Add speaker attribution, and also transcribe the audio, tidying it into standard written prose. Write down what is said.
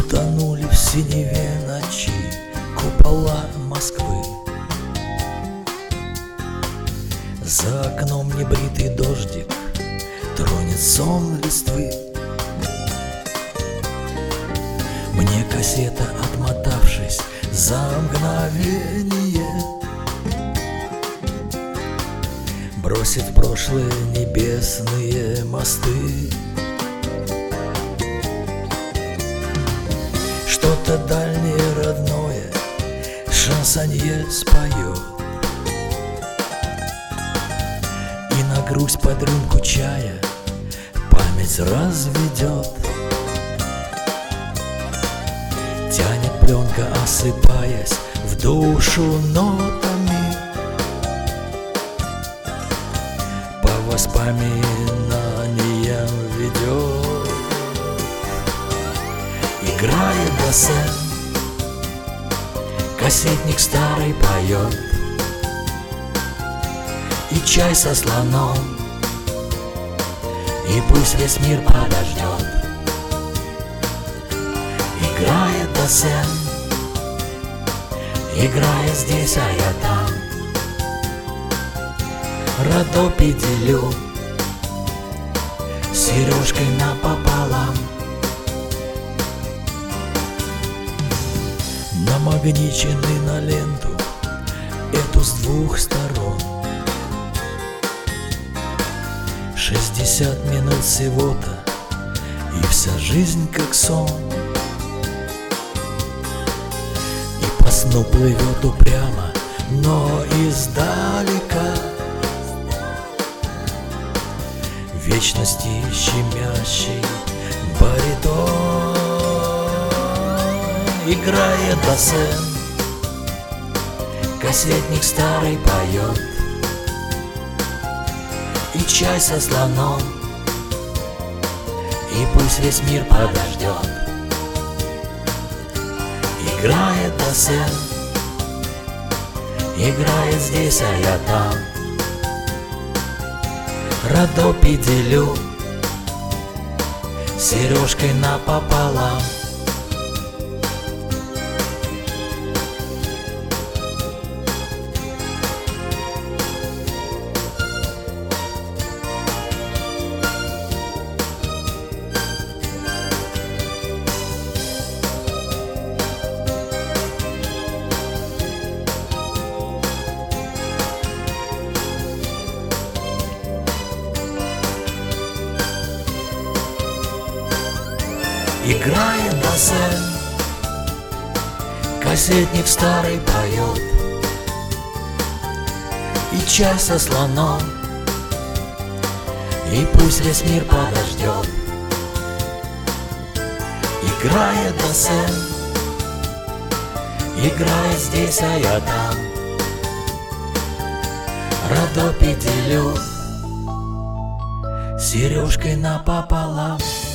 Speaker 1: Утонули в синеве ночи купола Москвы. За окном небритый дождик тронет сон листвы. Мне кассета, отмотавшись за мгновение, бросит в прошлое небесные мосты. Что-то дальнее, родное шансонье споет, и на грусть под рюмку чая память разведет. Тянет пленка, осыпаясь в душу нотами, по воспоминаниям ведет. Играет бассейн, кассетник старый поет, и чай со слоном, и пусть весь мир подождет. Играет бассейн, играет здесь, а я там. Родопи делю сережкой напополам. Намагничены на ленту эту с двух сторон. 60 минут всего-то, и вся жизнь как сон. И по сну плывет упрямо, но издалека вечности щемящий баритон. Играет бассейн, кассетник старый поет, и чай со слоном, и пусть весь мир подождет. Играет бассейн, играет здесь, а я там. Родопи делю сережкой напополам. Играет бассейн, кассетник старый поет, и чай со слоном, и пусть весь мир подождет. Играет бассейн, играет здесь, а я там. Родопи делю сережкой напополам.